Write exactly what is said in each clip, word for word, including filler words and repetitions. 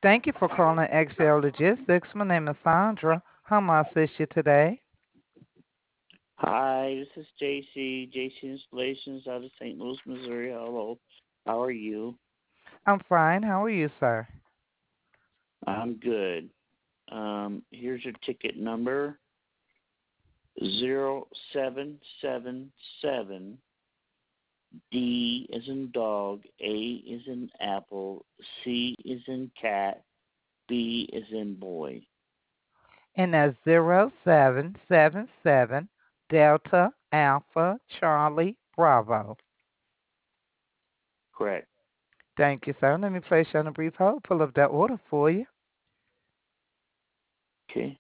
Thank you for calling X L Logistics. My name is Sandra. How may I assist you today? Hi, this is J C, J C Installations out of Saint Louis, Missouri. Hello, how are you? I'm fine. How are you, sir? I'm good. Um, here's your ticket number zero seven seven seven D is in dog, A is in apple, C is in cat, B is in boy. And that's zero seven seven seven Delta Alpha Charlie Bravo. Correct. Thank you, sir. Let me place you on a brief hold. Pull up that order for you. Okay.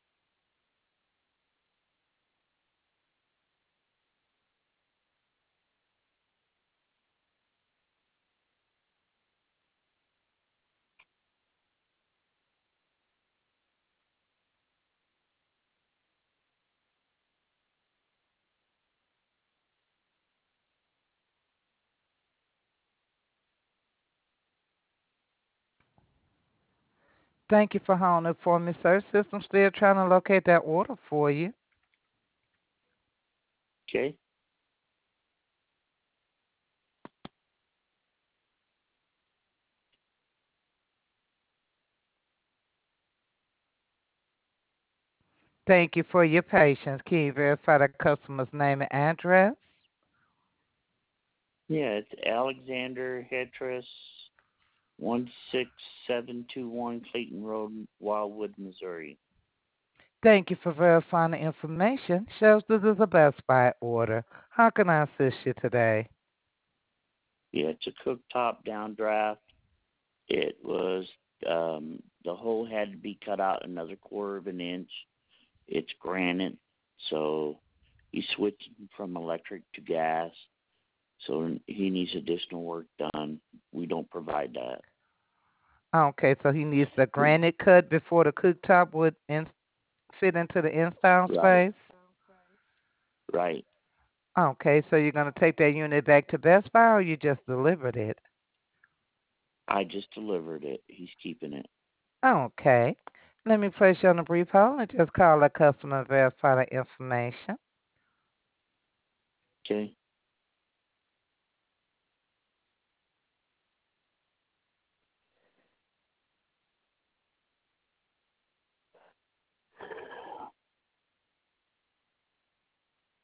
Thank you for holding for me, sir. System still trying to locate that order for you. Okay. Thank you for your patience. Can you verify the customer's name and address? Yeah, it's Alexander Hetris, one six seven two one Clayton Road, Wildwood, Missouri. Thank you for verifying the information. Shows this is a Best Buy order. How can I assist you today? Yeah, it's a cooktop downdraft. It was um, the hole had to be cut out another quarter of an inch. It's granite, so he's switching from electric to gas. So he needs additional work done. We don't provide that. Okay, so he needs the granite cut before the cooktop would in, fit into the install Right, space. right. Okay, so you're going to take that unit back to Best Buy or you just delivered it? I just delivered it. He's keeping it. Okay. Let me place you on a brief hold and just call the customer and verify the information. Okay.